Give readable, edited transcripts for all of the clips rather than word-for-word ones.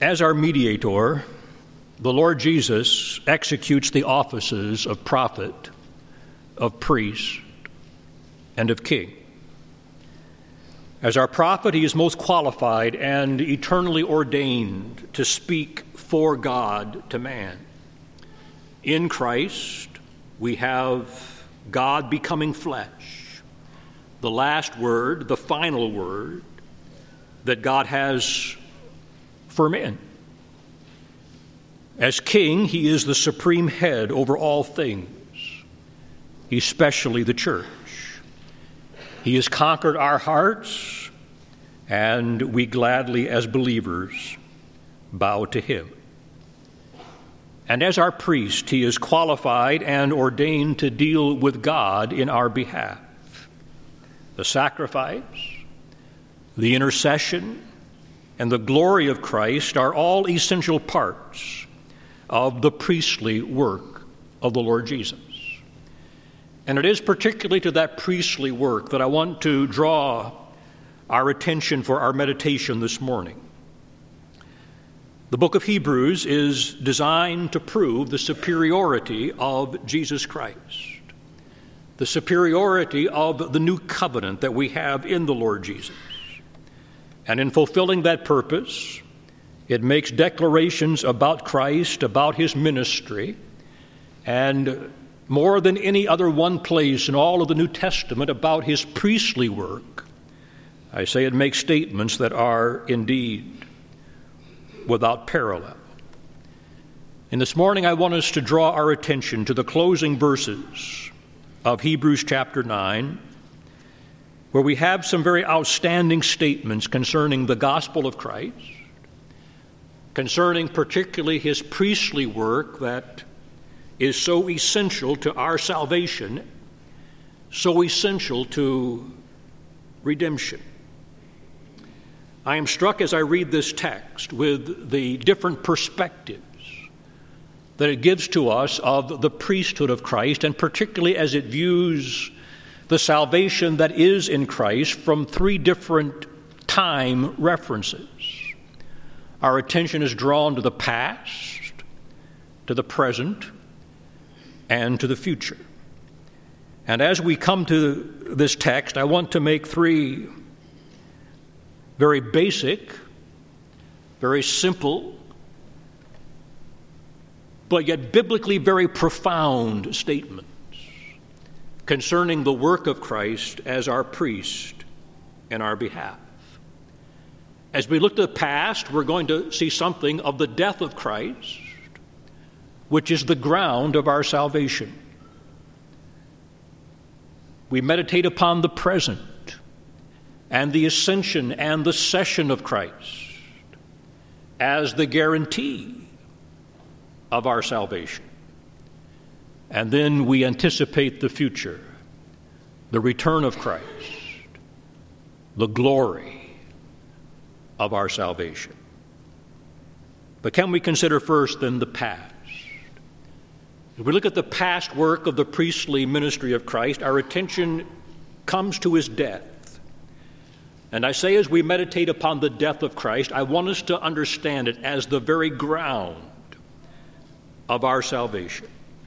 As our mediator, the Lord Jesus executes the offices of prophet, of priest, and of king. As our prophet, he is most qualified and eternally ordained to speak for God to man. In Christ, we have God becoming flesh, the last word, the final word that God has for men. As king, he is the supreme head over all things, especially the church. He has conquered our hearts, and we gladly, as believers, bow to him. And as our priest, he is qualified and ordained to deal with God in our behalf. The sacrifice, the intercession, and the glory of Christ are all essential parts of the priestly work of the Lord Jesus. And it is particularly to that priestly work that I want to draw our attention for our meditation this morning. The book of Hebrews is designed to prove the superiority of Jesus Christ, the superiority of the new covenant that we have in the Lord Jesus. And in fulfilling that purpose, it makes declarations about Christ, about his ministry, and more than any other one place in all of the New Testament about his priestly work. I say it makes statements that are indeed without parallel. And this morning I want us to draw our attention to the closing verses of Hebrews chapter 9, where we have some very outstanding statements concerning the gospel of Christ, concerning particularly his priestly work that is so essential to our salvation, so essential to redemption. I am struck as I read this text with the different perspectives that it gives to us of the priesthood of Christ, and particularly as it views the salvation that is in Christ from three different time references. Our attention is drawn to the past, to the present, and to the future. And as we come to this text, I want to make three very basic, very simple, but yet biblically very profound statements concerning the work of Christ as our priest in our behalf. As we look to the past, we're going to see something of the death of Christ, which is the ground of our salvation. We meditate upon the present and the ascension and the session of Christ as the guarantee of our salvation. And then we anticipate the future, the return of Christ, the glory of our salvation. But can we consider first then the past? If we look at the past work of the priestly ministry of Christ, our attention comes to his death. And I say as we meditate upon the death of Christ, I want us to understand it as the very ground of our salvation.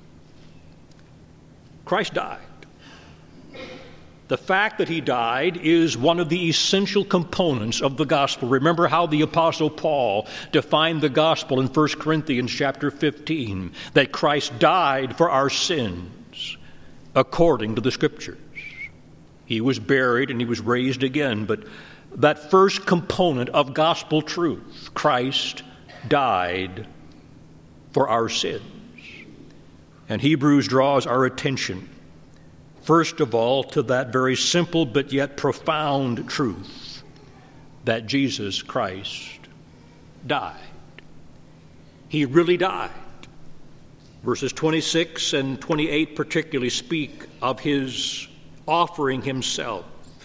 Christ died. The fact that he died is one of the essential components of the gospel. Remember how the Apostle Paul defined the gospel in 1 Corinthians chapter 15, that Christ died for our sins according to the Scriptures. He was buried and he was raised again, but that first component of gospel truth, Christ died for our sins. And Hebrews draws our attention, first of all, to that very simple but yet profound truth that Jesus Christ died. He really died. Verses 26 and 28 particularly speak of his offering himself.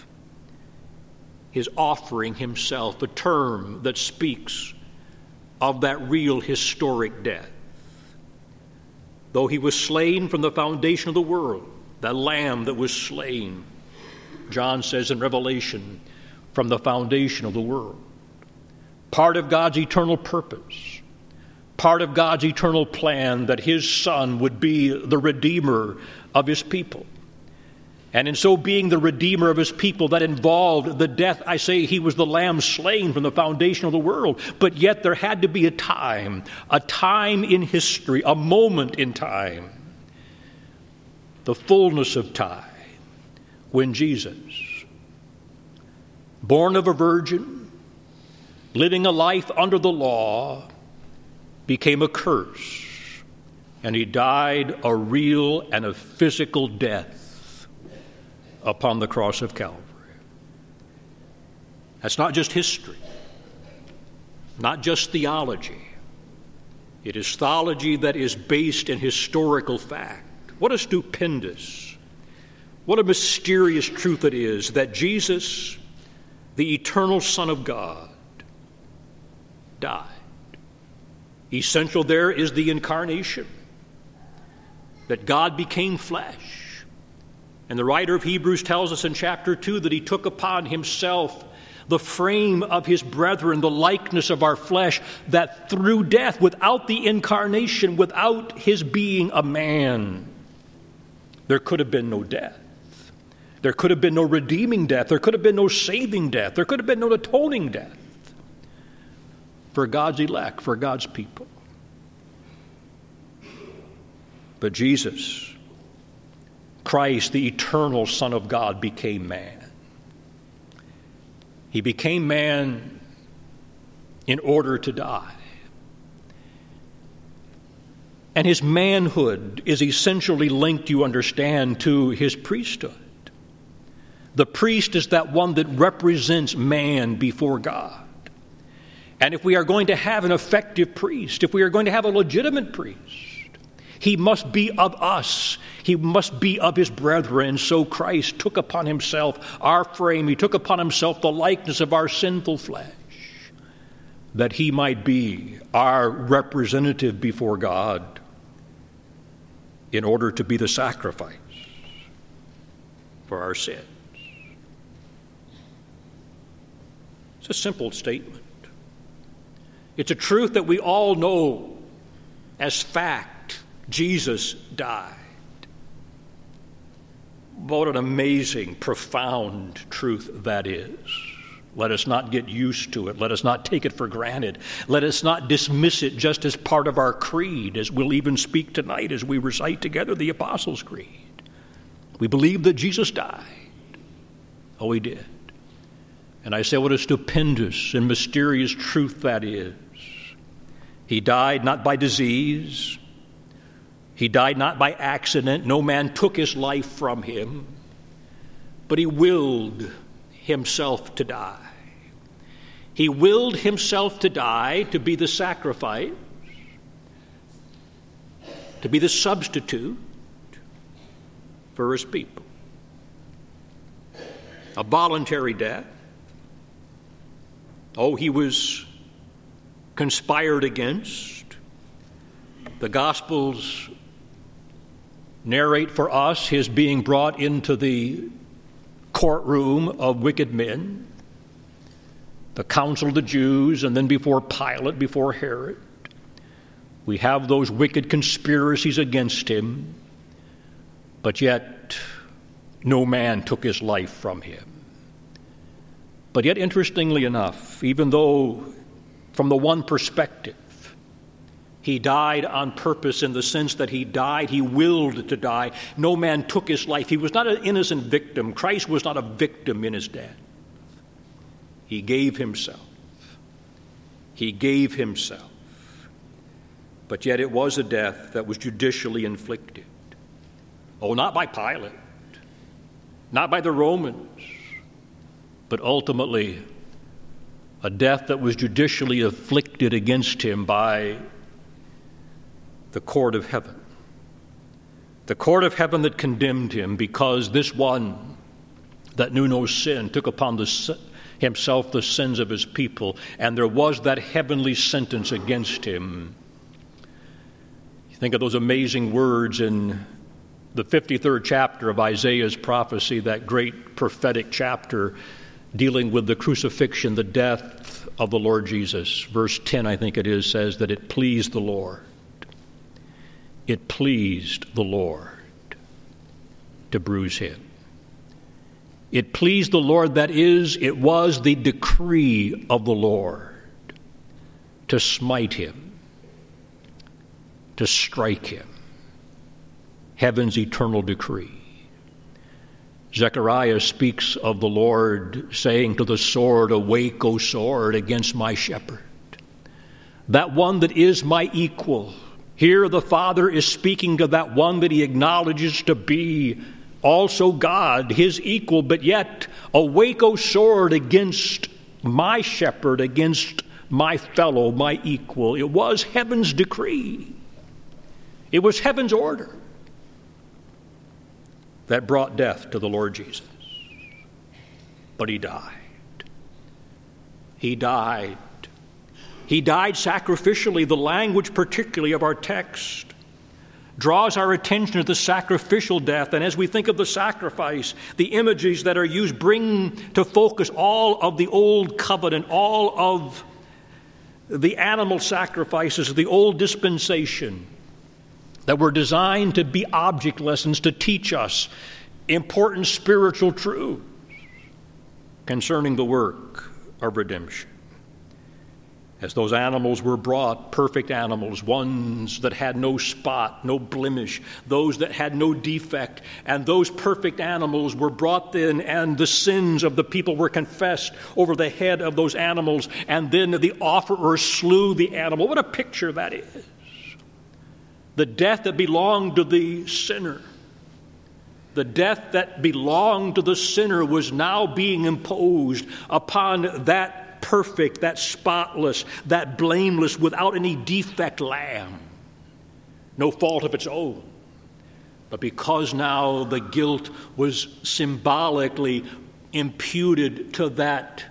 His offering himself, a term that speaks of that real historic death. Though he was slain from the foundation of the world, that lamb that was slain, John says in Revelation, from the foundation of the world. part of God's eternal purpose, part of God's eternal plan that his Son would be the Redeemer of his people. And in so being the Redeemer of his people, that involved the death. I say he was the Lamb slain from the foundation of the world. But yet there had to be a time in history, a moment in time, the fullness of time, when Jesus, born of a virgin, living a life under the law, became a curse, and he died a real and a physical death upon the cross of Calvary. That's not just history, not just theology. It is theology that is based in historical fact. What a stupendous, what a mysterious truth it is that Jesus, the eternal Son of God, died. Essential there is the incarnation, that God became flesh. And the writer of Hebrews tells us in chapter 2 that he took upon himself the frame of his brethren, the likeness of our flesh, that through death, without the incarnation, without his being a man, there could have been no death. There could have been no redeeming death. There could have been no saving death. There could have been no atoning death for God's elect, for God's people. But Jesus, Christ, the eternal Son of God, became man. He became man in order to die. And his manhood is essentially linked, you understand, to his priesthood. The priest is that one that represents man before God. And if we are going to have an effective priest, if we are going to have a legitimate priest, he must be of us. He must be of his brethren. So Christ took upon himself our frame. He took upon himself the likeness of our sinful flesh, that he might be our representative before God in order to be the sacrifice for our sins. It's a simple statement. It's a truth that we all know as fact. Jesus died. What an amazing, profound truth that is. Let us not get used to it. Let us not take it for granted. Let us not dismiss it just as part of our creed, as we'll even speak tonight as we recite together the Apostles' Creed. We believe that Jesus died. Oh, he did. And I say what a stupendous and mysterious truth that is. He died not by disease. He died not by accident. No man took his life from him, but he willed himself to die. He willed himself to die to be the sacrifice, to be the substitute for his people. A voluntary death. Oh, he was conspired against. The Gospels narrate for us his being brought into the courtroom of wicked men, the council of the Jews, and then before Pilate, before Herod. We have those wicked conspiracies against him, but yet no man took his life from him. But yet, interestingly enough, even though from the one perspective, he died on purpose in the sense that he died, he willed to die. No man took his life. He was not an innocent victim. Christ was not a victim in his death. He gave himself. He gave himself. But yet it was a death that was judicially inflicted. Oh, not by Pilate, not by the Romans, but ultimately a death that was judicially afflicted against him by the court of heaven. The court of heaven that condemned him, because this one that knew no sin took upon himself the sins of his people, and there was that heavenly sentence against him. You think of those amazing words in the 53rd chapter of Isaiah's prophecy, that great prophetic chapter, dealing with the crucifixion, the death of the Lord Jesus. Verse 10, I think it is, says that it pleased the Lord. It pleased the Lord to bruise him. It pleased the Lord, that is, it was the decree of the Lord to smite him, to strike him. Heaven's eternal decree. Zechariah speaks of the Lord saying to the sword, "Awake, O sword, against my shepherd." That one that is my equal. Here the Father is speaking to that one that he acknowledges to be also God, his equal, but yet, awake, O sword, against my shepherd, against my fellow, my equal. It was heaven's decree. It was heaven's order that brought death to the Lord Jesus. But he died. He died. He died sacrificially. The language, particularly of our text, draws our attention to the sacrificial death. And as we think of the sacrifice, the images that are used bring to focus all of the old covenant, all of the animal sacrifices of the old dispensation that were designed to be object lessons to teach us important spiritual truths concerning the work of redemption. As those animals were brought, perfect animals, ones that had no spot, no blemish, those that had no defect, and those perfect animals were brought then, and the sins of the people were confessed over the head of those animals, and then the offerer slew the animal. What a picture that is. The death that belonged to the sinner, the death that belonged to the sinner was now being imposed upon that perfect, that spotless, that blameless, without any defect lamb. No fault of its own. But because now the guilt was symbolically imputed to that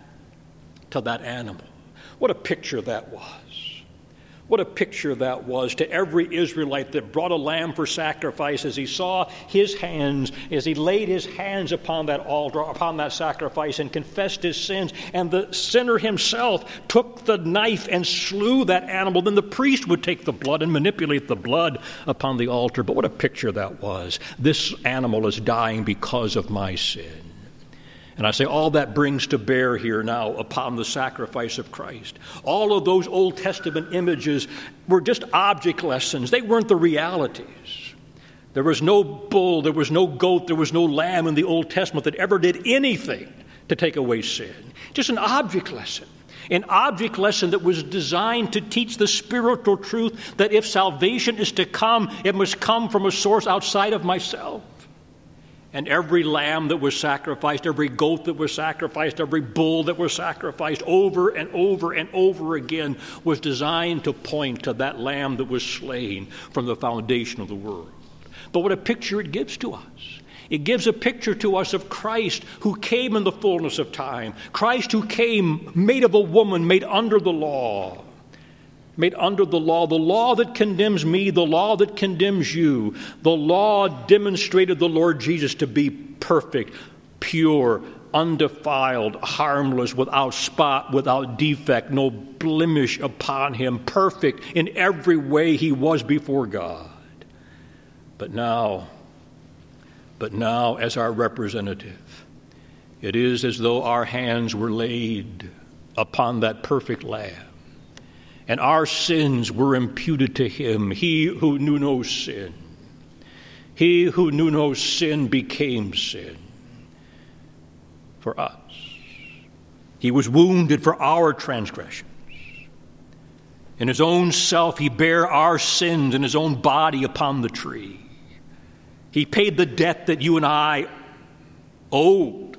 animal. What a picture that was. What a picture that was to every Israelite that brought a lamb for sacrifice, as he saw his hands, as he laid his hands upon that altar, upon that sacrifice, and confessed his sins. And the sinner himself took the knife and slew that animal. Then the priest would take the blood and manipulate the blood upon the altar. But what a picture that was. This animal is dying because of my sin. And I say all that brings to bear here now upon the sacrifice of Christ. All of those Old Testament images were just object lessons. They weren't the realities. There was no bull, there was no goat, there was no lamb in the Old Testament that ever did anything to take away sin. Just an object lesson. An object lesson that was designed to teach the spiritual truth that if salvation is to come, it must come from a source outside of myself. And every lamb that was sacrificed, every goat that was sacrificed, every bull that was sacrificed over and over and over again was designed to point to that lamb that was slain from the foundation of the world. But what a picture it gives to us. It gives a picture to us of Christ who came in the fullness of time. Christ who came made of a woman, made under the law. Made under the law that condemns me, the law that condemns you. The law demonstrated the Lord Jesus to be perfect, pure, undefiled, harmless, without spot, without defect, no blemish upon him, perfect in every way he was before God. But now, as our representative, it is as though our hands were laid upon that perfect Lamb. And our sins were imputed to him, he who knew no sin. He who knew no sin became sin for us. He was wounded for our transgressions. In his own self, he bare our sins in his own body upon the tree. He paid the debt that you and I owed.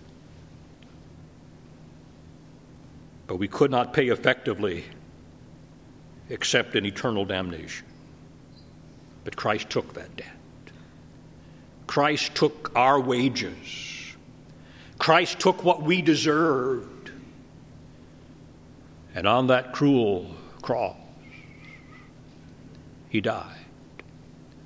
But we could not pay effectively except in eternal damnation. But Christ took that debt. Christ took our wages. Christ took what we deserved. And on that cruel cross, he died.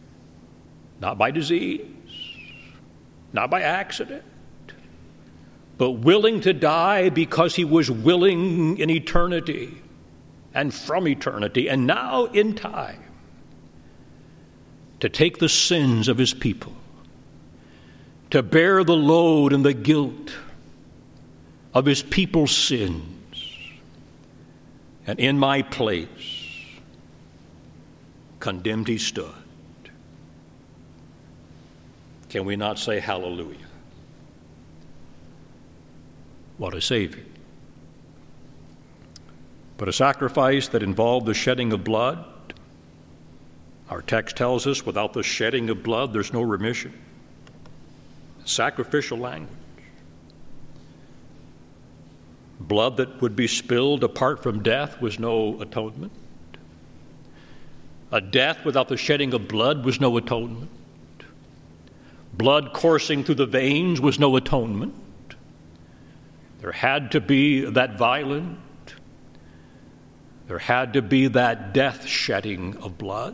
Not by disease, not by accident, but willing to die because he was willing in eternity and from eternity and now in time to take the sins of his people, to bear the load and the guilt of his people's sins. And in my place, condemned he stood. Can we not say hallelujah? What a Savior. But a sacrifice that involved the shedding of blood. Our text tells us without the shedding of blood, there's no remission. Sacrificial language. Blood that would be spilled apart from death was no atonement. A death without the shedding of blood was no atonement. Blood coursing through the veins was no atonement. There had to be that violent, there had to be that death shedding of blood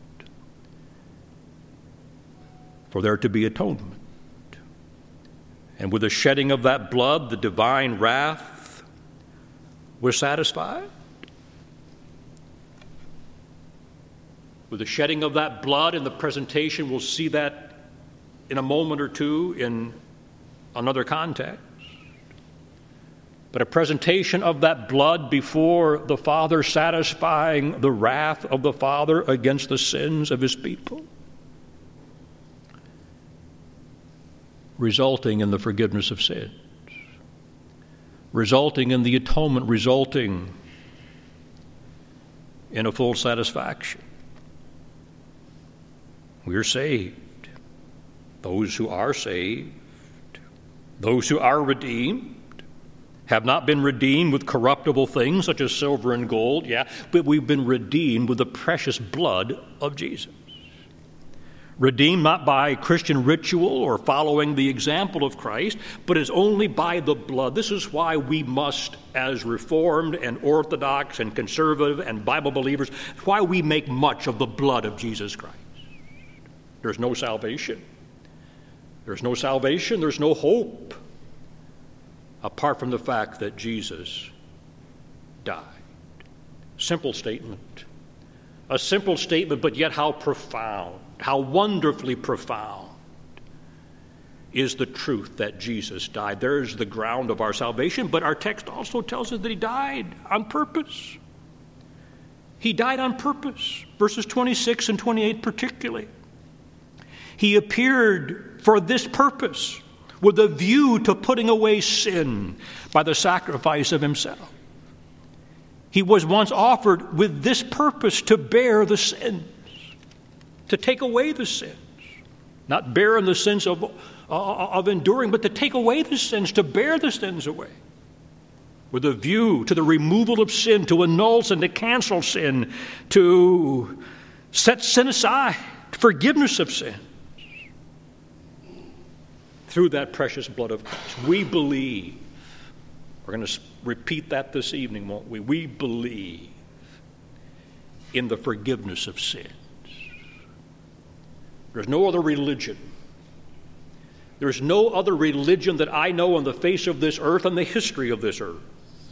for there to be atonement. And with the shedding of that blood, the divine wrath was satisfied. With the shedding of that blood in the presentation, we'll see that in a moment or two in another context. But a presentation of that blood before the Father, satisfying the wrath of the Father against the sins of his people, resulting in the forgiveness of sins, resulting in the atonement, resulting in a full satisfaction. We are saved. Those who are saved, those who are redeemed, have not been redeemed with corruptible things such as silver and gold, but we've been redeemed with the precious blood of Jesus. Redeemed not by Christian ritual or following the example of Christ, but is only by the blood. This is why we must, as Reformed and Orthodox and Conservative and Bible believers, why we make much of the blood of Jesus Christ. There's no salvation. There's no salvation. There's no hope apart from the fact that Jesus died. Simple statement. A simple statement, but yet how profound, how wonderfully profound is the truth that Jesus died. There's the ground of our salvation, but our text also tells us that he died on purpose. He died on purpose. Verses 26 and 28 particularly. He appeared for this purpose, with a view to putting away sin by the sacrifice of himself. He was once offered with this purpose to bear the sins, to take away the sins. Not bear in the sense of enduring, but to take away the sins, to bear the sins away. With a view to the removal of sin, to annul sin, to cancel sin, to set sin aside, forgiveness of sin. Through that precious blood of Christ. We believe. We're going to repeat that this evening, won't we? We believe in the forgiveness of sins. There's no other religion. There's no other religion that I know on the face of this earth and the history of this earth,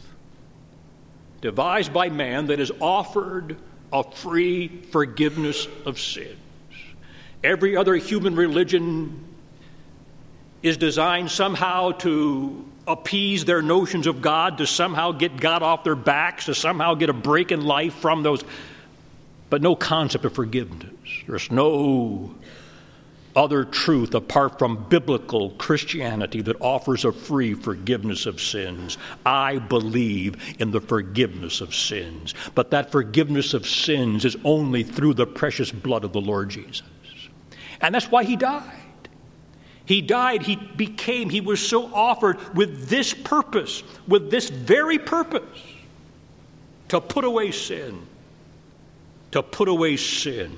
devised by man, that has offered a free forgiveness of sins. Every other human religion is designed somehow to appease their notions of God, to somehow get God off their backs, to somehow get a break in life from those, but no concept of forgiveness. There's no other truth apart from biblical Christianity that offers a free forgiveness of sins. I believe in the forgiveness of sins, but that forgiveness of sins is only through the precious blood of the Lord Jesus. And that's why he died. He died, he was so offered with this purpose, with this very purpose, to put away sin. To put away sin.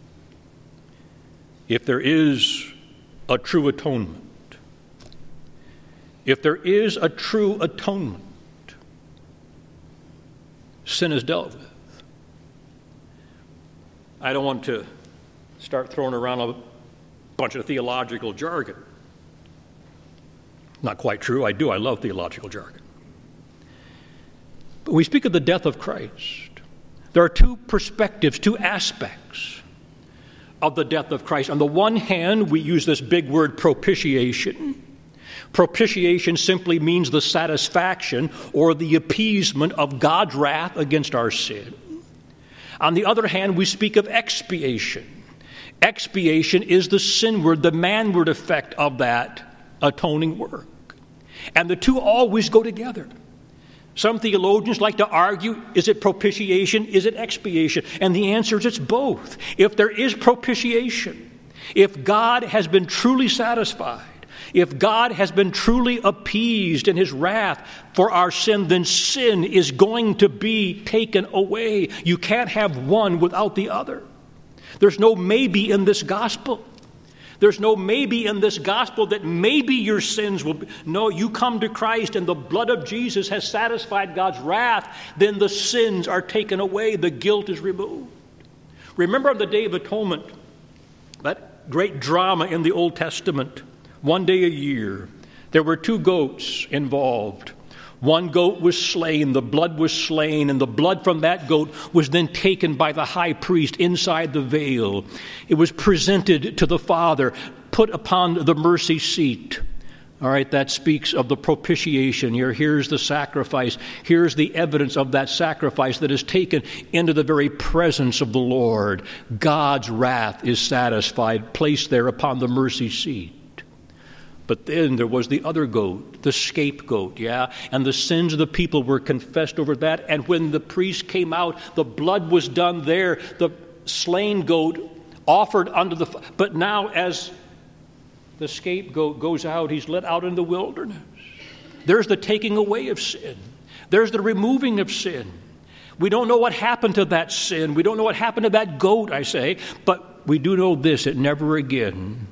If there is a true atonement, if there is a true atonement, sin is dealt with. I don't want to start throwing around a bunch of theological jargon. Not quite true. I do. I love theological jargon. But we speak of the death of Christ. There are two perspectives, two aspects of the death of Christ. On the one hand, we use this big word propitiation. Propitiation simply means the satisfaction or the appeasement of God's wrath against our sin. On the other hand, we speak of expiation. Expiation is the sinward, the manward effect of that atoning work. And the two always go together. Some theologians like to argue, is it propitiation, is it expiation? And the answer is it's both. If there is propitiation, if God has been truly satisfied, if God has been truly appeased in his wrath for our sin, then sin is going to be taken away. You can't have one without the other. There's no maybe in this gospel. There's no maybe in this gospel that maybe your sins will be. No, you come to Christ and the blood of Jesus has satisfied God's wrath, then the sins are taken away, the guilt is removed. Remember on the Day of Atonement, that great drama in the Old Testament, one day a year, there were two goats involved. One goat was slain, the blood was slain, and the blood from that goat was then taken by the high priest inside the veil. It was presented to the Father, put upon the mercy seat. All right, that speaks of the propitiation. Here's the sacrifice. Here's the evidence of that sacrifice that is taken into the very presence of the Lord. God's wrath is satisfied, placed there upon the mercy seat. But then there was the other goat, the scapegoat, and the sins of the people were confessed over that. And when the priest came out, the blood was done there, the slain goat offered unto the... But now as the scapegoat goes out, he's let out in the wilderness. There's the taking away of sin. There's the removing of sin. We don't know what happened to that sin. We don't know what happened to that goat, I say. But we do know this, it never again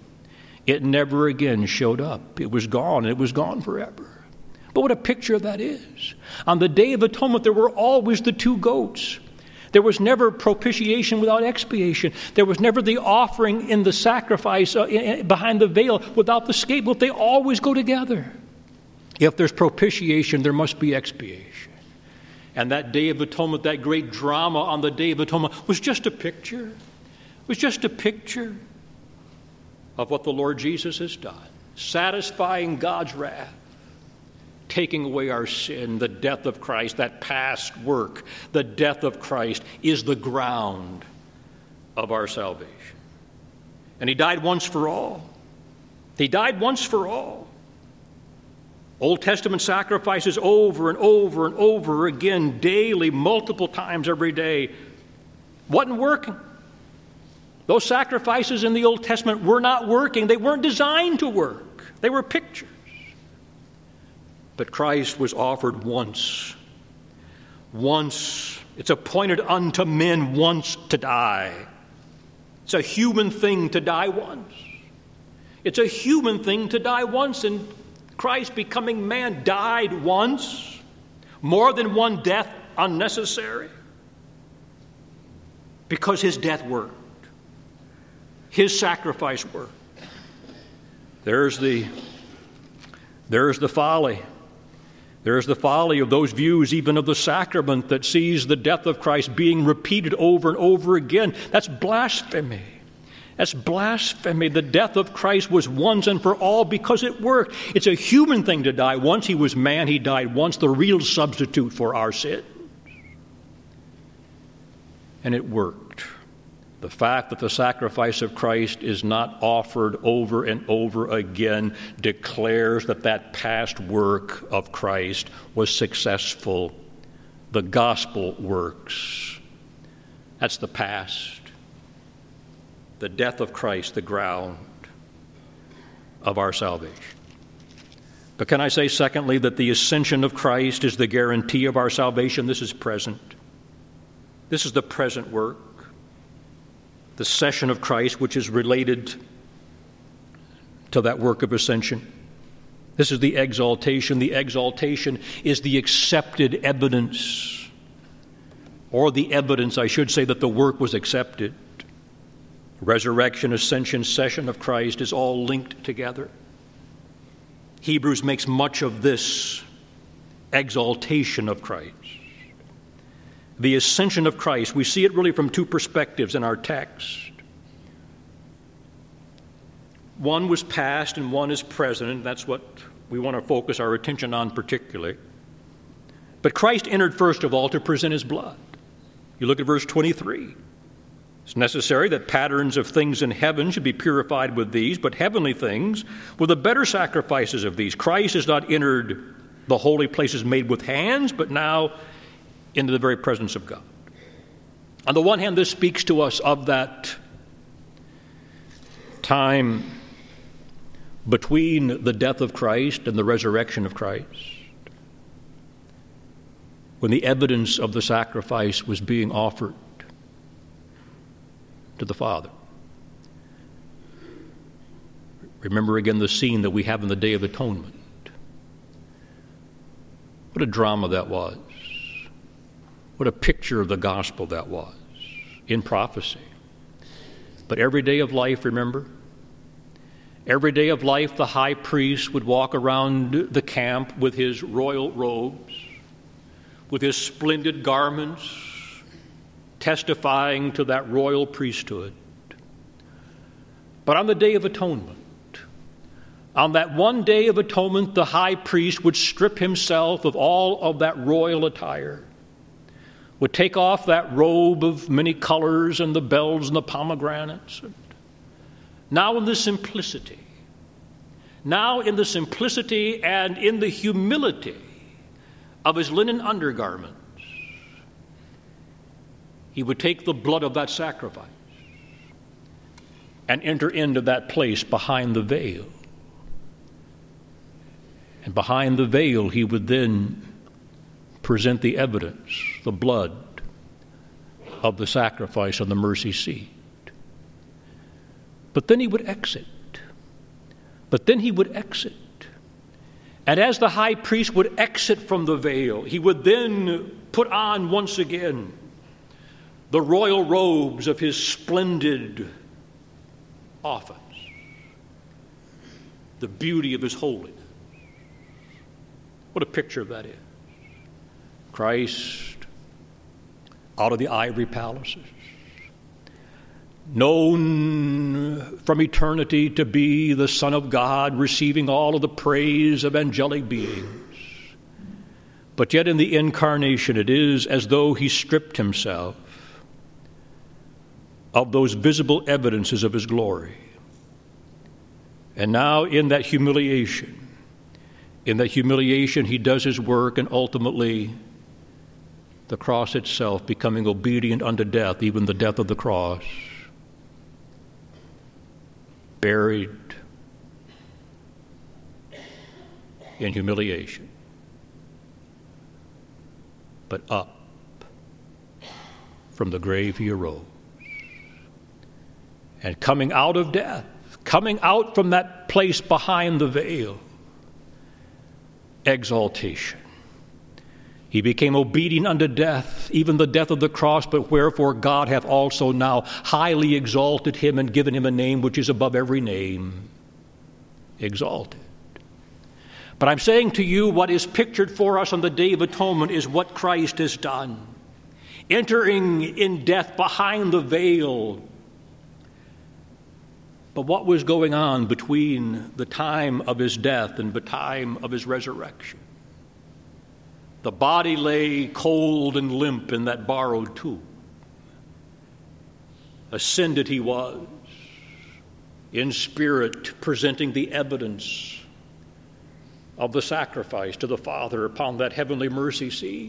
showed up. It was gone. It was gone forever. But what a picture that is. On the Day of Atonement, there were always the two goats. There was never propitiation without expiation. There was never the offering in the sacrifice behind the veil without the scapegoat. They always go together. If there's propitiation, there must be expiation. And that Day of Atonement, that great drama on the Day of Atonement, was just a picture. It was just a picture of what the Lord Jesus has done, satisfying God's wrath, taking away our sin. The death of Christ, that past work, the death of Christ is the ground of our salvation. And he died once for all. He died once for all. Old Testament sacrifices over and over and over again, daily, multiple times every day, wasn't working. Those sacrifices in the Old Testament were not working. They weren't designed to work. They were pictures. But Christ was offered once. Once. It's appointed unto men once to die. It's a human thing to die once. It's a human thing to die once, and Christ, becoming man, died once. More than one death unnecessary. Because his death worked. His sacrifice worked. There's the folly. There's the folly of those views, even of the sacrament, that sees the death of Christ being repeated over and over again. That's blasphemy. That's blasphemy. The death of Christ was once and for all because it worked. It's a human thing to die once. He was man. He died once, the real substitute for our sin. And it worked. The fact that the sacrifice of Christ is not offered over and over again declares that that past work of Christ was successful. The gospel works. That's the past. The death of Christ, the ground of our salvation. But can I say, secondly, that the ascension of Christ is the guarantee of our salvation? This is present. This is the present work. The session of Christ, which is related to that work of ascension. This is the exaltation. The exaltation is the accepted evidence, or the evidence, I should say, that the work was accepted. Resurrection, ascension, session of Christ is all linked together. Hebrews makes much of this exaltation of Christ. The ascension of Christ, we see it really from two perspectives in our text. One was past and one is present, and that's what we want to focus our attention on particularly. But Christ entered, first of all, to present his blood. You look at verse 23. It's necessary that patterns of things in heaven should be purified with these, but heavenly things with the better sacrifices of these. Christ has not entered the holy places made with hands, but now into the very presence of God. On the one hand, this speaks to us of that time between the death of Christ and the resurrection of Christ, when the evidence of the sacrifice was being offered to the Father. Remember again the scene that we have in the Day of Atonement. What a drama that was. What a picture of the gospel that was in prophecy. But every day of life, remember? Every day of life, the high priest would walk around the camp with his royal robes, with his splendid garments, testifying to that royal priesthood. But on the Day of Atonement, on that one day of atonement, the high priest would strip himself of all of that royal attire, would take off that robe of many colors and the bells and the pomegranates. Now in the simplicity and in the humility of his linen undergarments, he would take the blood of that sacrifice and enter into that place behind the veil. And behind the veil, he would then present the evidence, the blood of the sacrifice on the mercy seat. But then he would exit. And as the high priest would exit from the veil, he would then put on once again the royal robes of his splendid office, the beauty of his holiness. What a picture that is. Christ out of the ivory palaces, known from eternity to be the Son of God, receiving all of the praise of angelic beings. But yet in the incarnation, it is as though he stripped himself of those visible evidences of his glory. And now in that humiliation, he does his work, and ultimately the cross itself, becoming obedient unto death, even the death of the cross, buried in humiliation, but up from the grave he arose. And coming out of death, coming out from that place behind the veil, exaltation. He became obedient unto death, even the death of the cross, but wherefore God hath also now highly exalted him and given him a name which is above every name. Exalted. But I'm saying to you, what is pictured for us on the Day of Atonement is what Christ has done. Entering in death behind the veil. But what was going on between the time of his death and the time of his resurrection? The body lay cold and limp in that borrowed tomb. Ascended he was, in spirit, presenting the evidence of the sacrifice to the Father upon that heavenly mercy seat.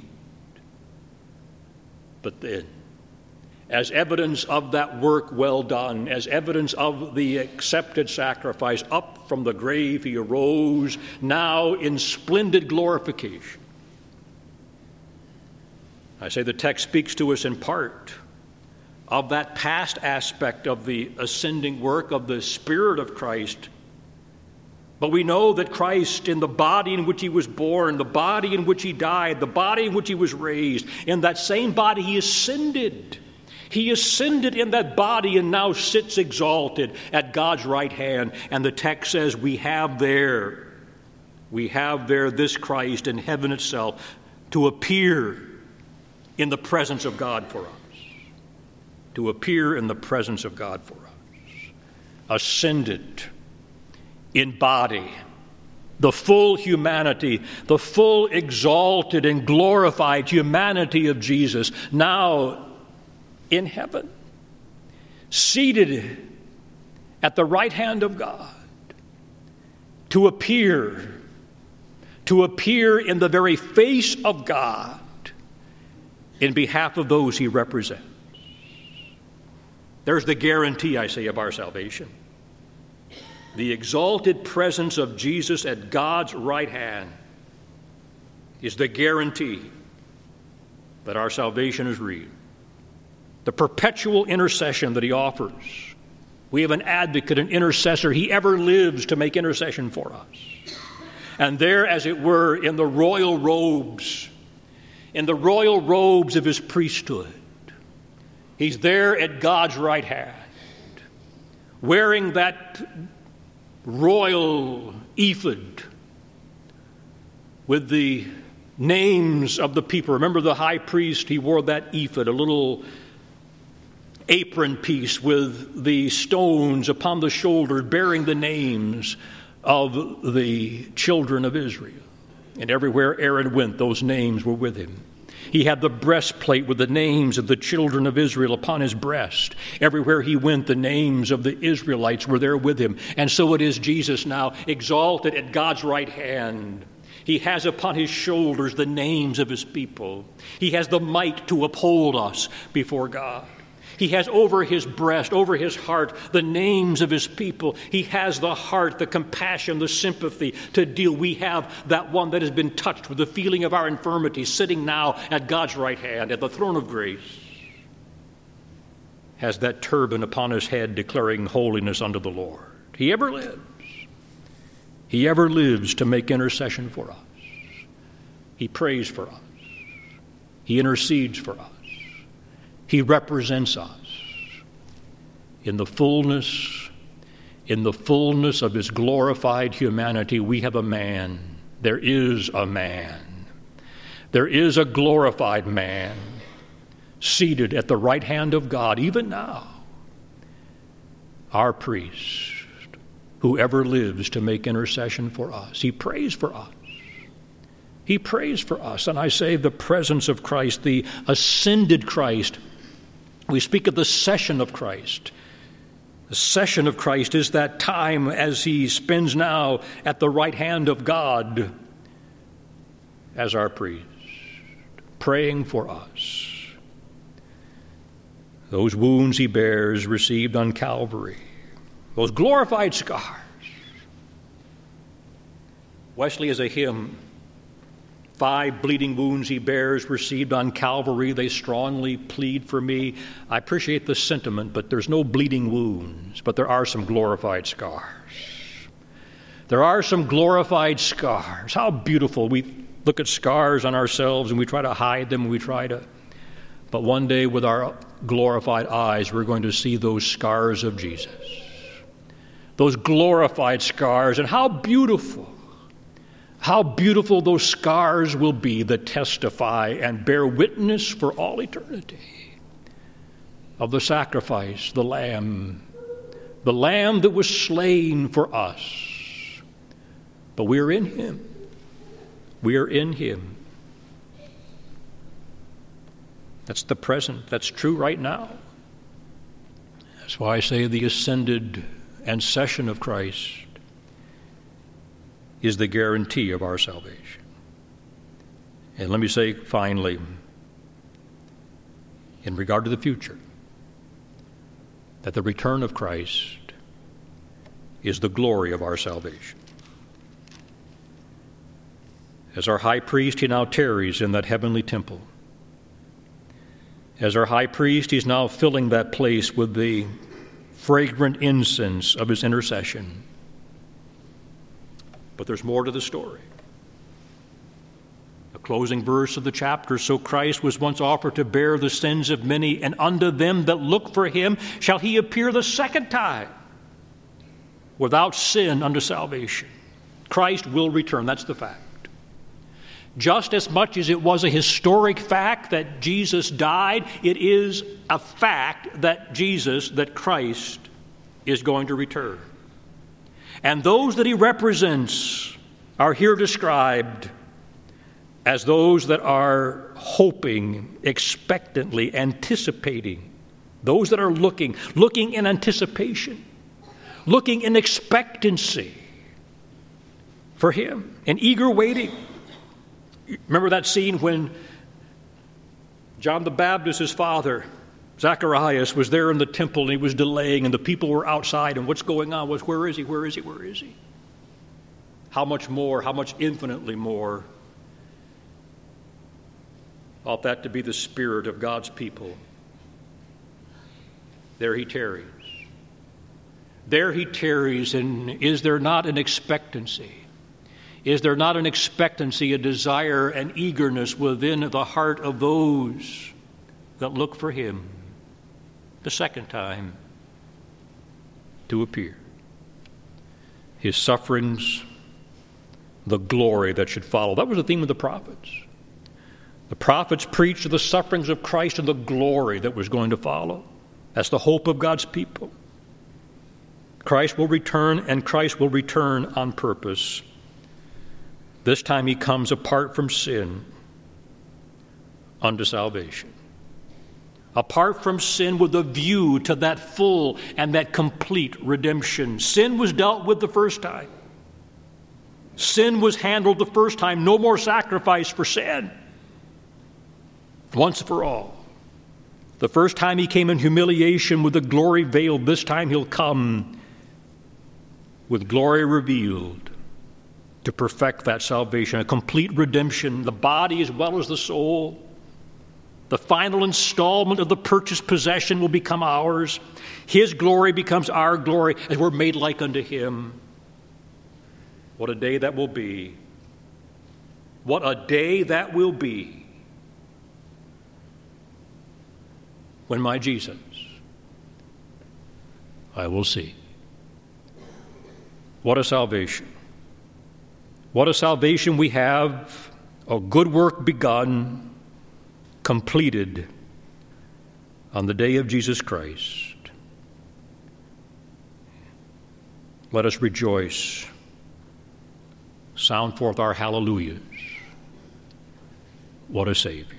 But then, as evidence of that work well done, as evidence of the accepted sacrifice, up from the grave he arose, now in splendid glorification. I say the text speaks to us in part of that past aspect of the ascending work of the Spirit of Christ. But we know that Christ, in the body in which he was born, the body in which he died, the body in which he was raised, in that same body he ascended. He ascended in that body and now sits exalted at God's right hand. And the text says we have there We have there this Christ in heaven itself to appear in the presence of God for us. To appear in the presence of God for us. Ascended in body, the full humanity, the full exalted and glorified humanity of Jesus, now in heaven, seated at the right hand of God, to appear in the very face of God in behalf of those he represents. There's the guarantee, I say, of our salvation. The exalted presence of Jesus at God's right hand is the guarantee that our salvation is real. The perpetual intercession that he offers. We have an advocate, an intercessor. He ever lives to make intercession for us. And there, as it were, in the royal robes of his priesthood, he's there at God's right hand, wearing that royal ephod with the names of the people. Remember the high priest, he wore that ephod, a little apron piece with the stones upon the shoulder bearing the names of the children of Israel. And everywhere Aaron went, those names were with him. He had the breastplate with the names of the children of Israel upon his breast. Everywhere he went, the names of the Israelites were there with him. And so it is Jesus now, exalted at God's right hand. He has upon his shoulders the names of his people. He has the might to uphold us before God. He has over his breast, over his heart, the names of his people. He has the heart, the compassion, the sympathy to deal. We have that one that has been touched with the feeling of our infirmity, sitting now at God's right hand, at the throne of grace. Has that turban upon his head declaring holiness unto the Lord. He ever lives. He ever lives to make intercession for us. He prays for us. He intercedes for us. He represents us in the fullness of his glorified humanity. We have a man. There is a man. There is a glorified man seated at the right hand of God, even now. Our priest, who ever lives to make intercession for us. He prays for us. He prays for us. And I say the presence of Christ, the ascended Christ. We speak of the session of Christ. The session of Christ is that time as he spends now at the right hand of God as our priest, praying for us. Those wounds he bears received on Calvary, those glorified scars. Wesley has a hymn, 5 bleeding wounds he bears, received on Calvary. They strongly plead for me. I appreciate the sentiment, but there's no bleeding wounds. But there are some glorified scars. There are some glorified scars. How beautiful. We look at scars on ourselves and we try to hide them. But one day with our glorified eyes, we're going to see those scars of Jesus. Those glorified scars. And how beautiful those scars will be that testify and bear witness for all eternity of the sacrifice, the lamb that was slain for us. But we are in him. We are in him. That's the present. That's true right now. That's why I say the ascended and session of Christ is the guarantee of our salvation. And let me say finally, in regard to the future, that the return of Christ is the glory of our salvation. As our high priest, he now tarries in that heavenly temple. As our high priest, he's now filling that place with the fragrant incense of his intercession. But there's more to the story. The closing verse of the chapter, so Christ was once offered to bear the sins of many, and unto them that look for him shall he appear the second time, without sin unto salvation. Christ will return. That's the fact. Just as much as it was a historic fact that Jesus died, it is a fact that Christ is going to return. And those that he represents are here described as those that are hoping, expectantly, anticipating. Those that are looking in anticipation, looking in expectancy for him, in eager waiting. Remember that scene when John the Baptist, his father, Zacharias, was there in the temple and he was delaying and the people were outside, and what's going on was, where is he, where is he, where is he? How much more, how much infinitely more ought that to be the spirit of God's people. There he tarries. There he tarries, and is there not an expectancy? Is there not an expectancy, a desire, an eagerness within the heart of those that look for him the second time to appear? His sufferings, the glory that should follow. That was the theme of the prophets. The prophets preached of the sufferings of Christ and the glory that was going to follow. That's the hope of God's people. Christ will return, and Christ will return on purpose. This time he comes apart from sin unto salvation. Apart from sin with a view to that full and that complete redemption. Sin was dealt with the first time. Sin was handled the first time. No more sacrifice for sin. Once for all. The first time he came in humiliation with the glory veiled. This time he'll come with glory revealed to perfect that salvation, a complete redemption, the body as well as the soul. The final installment of the purchased possession will become ours. His glory becomes our glory as we're made like unto him. What a day that will be. What a day that will be when my Jesus I will see. What a salvation. What a salvation we have, a good work begun, completed on the day of Jesus Christ. Let us rejoice, sound forth our hallelujahs. What a Savior.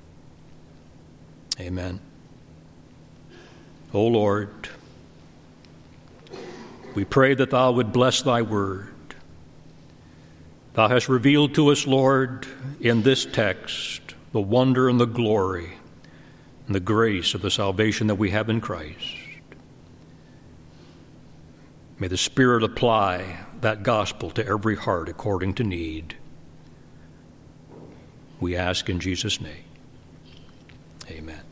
Amen. O Lord, we pray that thou would bless thy word. Thou hast revealed to us, Lord, in this text, the wonder and the glory and the grace of the salvation that we have in Christ. May the Spirit apply that gospel to every heart according to need. We ask in Jesus' name. Amen.